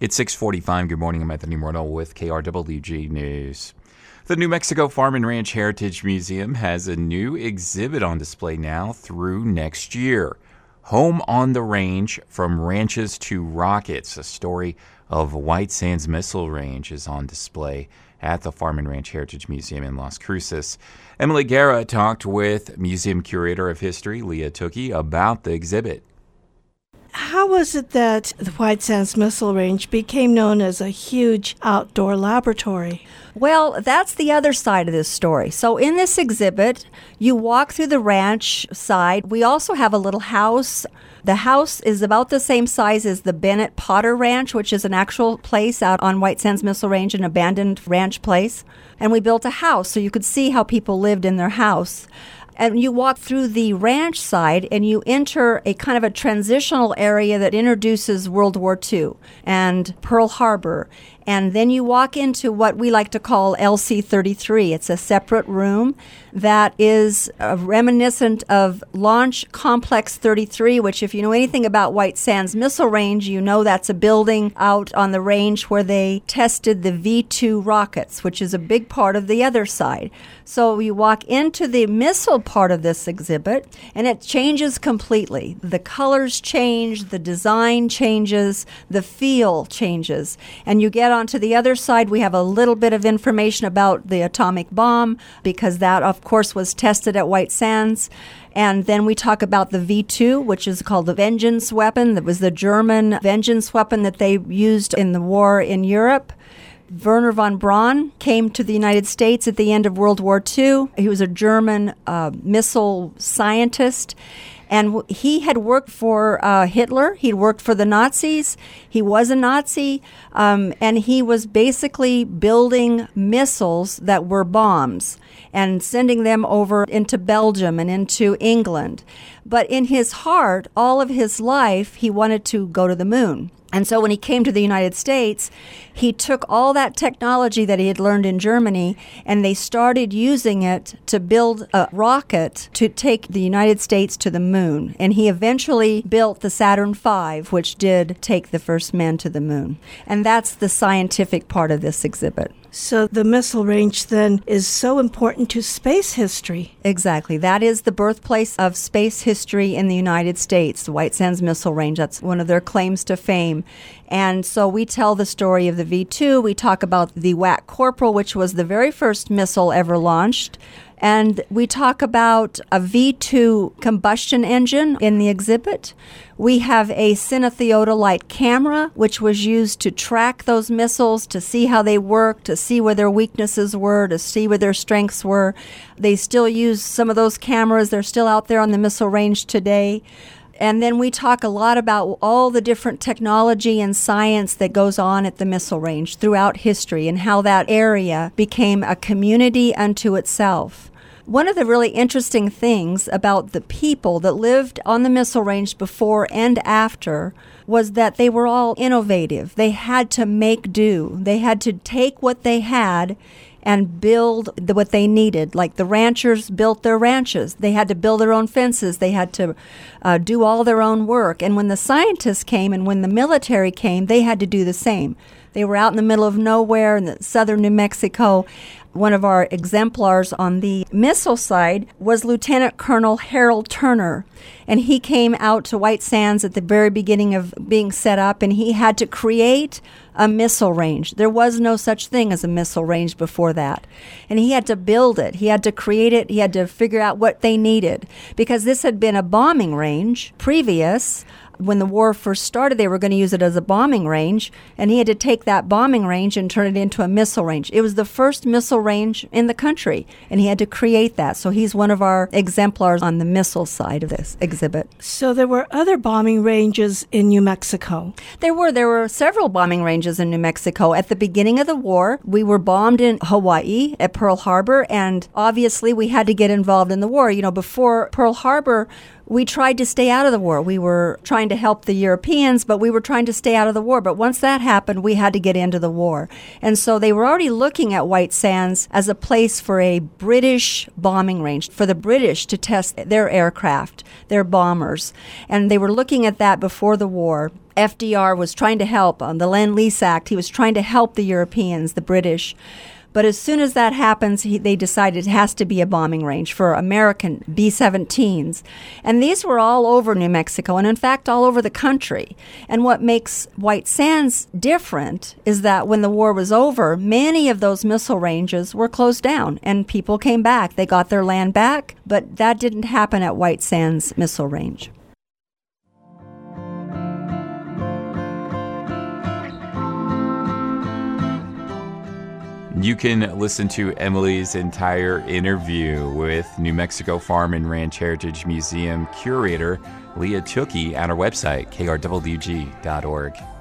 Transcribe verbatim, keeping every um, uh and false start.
It's six forty-five. Good morning. I'm Anthony Moreno with K R W G News. The New Mexico Farm and Ranch Heritage Museum has a new exhibit on display now through next year. Home on the Range, From Ranches to Rockets, a story of White Sands Missile Range is on display at the Farm and Ranch Heritage Museum in Las Cruces. Emily Guerra talked with Museum Curator of History, Leah Tukey, about the exhibit. How was it that the White Sands Missile Range became known as a huge outdoor laboratory? Well, that's the other side of this story. So in this exhibit, you walk through the ranch side. We also have a little house. The house is about the same size as the Bennett Potter Ranch, which is an actual place out on White Sands Missile Range, an abandoned ranch place. And we built a house so you could see how people lived in their house. And you walk through the ranch side and you enter a kind of a transitional area that introduces World War Two and Pearl Harbor. And then you walk into what we like to call L C thirty-three. It's a separate room that is uh, reminiscent of Launch Complex thirty-three, which if you know anything about White Sands Missile Range, you know that's a building out on the range where they tested the V two rockets, which is a big part of the other side. So you walk into the missile part of this exhibit, and it changes completely. The colors change, the design changes, the feel changes, and you get onto the other side. We have a little bit of information about the atomic bomb because that, of course, was tested at White Sands. And then we talk about the V two, which is called the Vengeance weapon. That was the German Vengeance weapon that they used in the war in Europe. Wernher von Braun came to the United States at the end of World War Two. He was a German uh, missile scientist. And he had worked for uh, Hitler. He'd worked for the Nazis. He was a Nazi. Um, and he was basically building missiles that were bombs and sending them over into Belgium and into England. But in his heart, all of his life, he wanted to go to the moon. And so when he came to the United States, he took all that technology that he had learned in Germany, and they started using it to build a rocket to take the United States to the moon. And he eventually built the Saturn five, which did take the first man to the moon. And that's the scientific part of this exhibit. So the missile range then is so important to space history. Exactly. That is the birthplace of space history in the United States, the White Sands Missile Range. That's one of their claims to fame. And so we tell the story of the V two. We talk about the W A C Corporal, which was the very first missile ever launched. And we talk about a V two combustion engine in the exhibit. We have a cinetheodolite camera, which was used to track those missiles, to see how they work, to see where their weaknesses were, to see where their strengths were. They still use some of those cameras. They're still out there on the missile range today. And then we talk a lot about all the different technology and science that goes on at the missile range throughout history and how that area became a community unto itself. One of the really interesting things about the people that lived on the missile range before and after was that they were all innovative. They had to make do. They had to take what they had and build the, what they needed. Like the ranchers built their ranches. They had to build their own fences. They had to uh, do all their own work. And when the scientists came and when the military came, they had to do the same. They were out in the middle of nowhere in the southern New Mexico. One of our exemplars on the missile side was Lieutenant Colonel Harold Turner, and he came out to White Sands at the very beginning of being set up, and he had to create a missile range. There was no such thing as a missile range before that, and he had to build it. He had to create it. He had to figure out what they needed, because this had been a bombing range previous. When the war first started, they were going to use it as a bombing range, and he had to take that bombing range and turn it into a missile range. It was the first missile range in the country, and he had to create that. So he's one of our exemplars on the missile side of this exhibit. So there were other bombing ranges in New Mexico. There were. There were several bombing ranges in New Mexico. At the beginning of the war, we were bombed in Hawaii at Pearl Harbor, and obviously we had to get involved in the war. You know, before Pearl Harbor, we tried to stay out of the war. We were trying to help the Europeans, but we were trying to stay out of the war. But once that happened, we had to get into the war. And so they were already looking at White Sands as a place for a British bombing range, for the British to test their aircraft, their bombers. And they were looking at that before the war. F D R was trying to help on the Lend-Lease Act. He was trying to help the Europeans, the British. But as soon as that happens, he, they decided it has to be a bombing range for American B seventeens. And these were all over New Mexico, and in fact, all over the country. And what makes White Sands different is that when the war was over, many of those missile ranges were closed down, and people came back. They got their land back, but that didn't happen at White Sands Missile Range. You can listen to Emily's entire interview with New Mexico Farm and Ranch Heritage Museum curator Leah Tukey at our website, K R W G dot org.